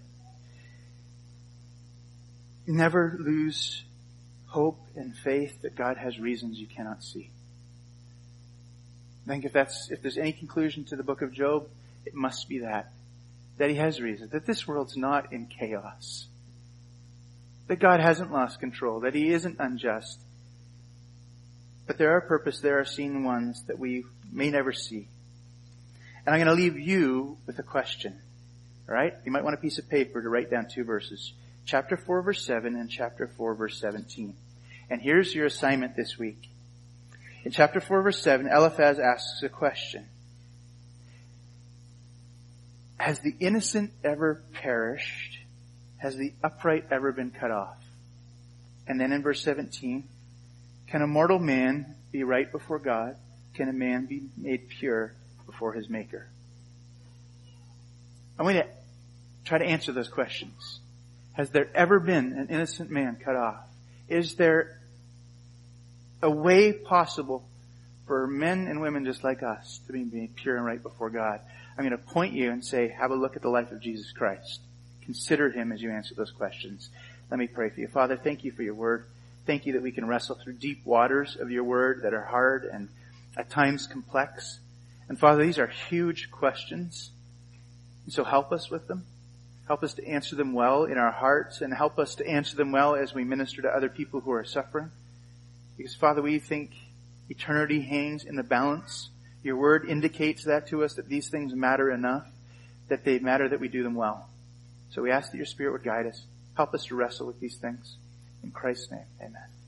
S1: Never lose hope and faith that God has reasons you cannot see. I think if there's any conclusion to the book of Job, it must be that He has reasons, that this world's not in chaos, that God hasn't lost control, that He isn't unjust, but there are purpose, there are seen ones that we may never see. And I'm going to leave you with a question. All right? You might want a piece of paper to write down 2 verses. Chapter 4, verse 7 and chapter 4, verse 17. And here's your assignment this week. In chapter 4, verse 7, Eliphaz asks a question. Has the innocent ever perished? Has the upright ever been cut off? And then in verse 17, can a mortal man be right before God? Can a man be made pure before his Maker? I'm going to try to answer those questions. Has there ever been an innocent man cut off? Is there a way possible for men and women just like us to be made pure and right before God? I'm going to point you and say, have a look at the life of Jesus Christ. Consider Him as you answer those questions. Let me pray for you. Father, thank you for your word. Thank you that we can wrestle through deep waters of your word that are hard and at times complex. And Father, these are huge questions. And so help us with them. Help us to answer them well in our hearts, and help us to answer them well as we minister to other people who are suffering. Because Father, we think eternity hangs in the balance. Your word indicates that to us, that these things matter enough, that they matter that we do them well. So we ask that your Spirit would guide us. Help us to wrestle with these things. In Christ's name, amen.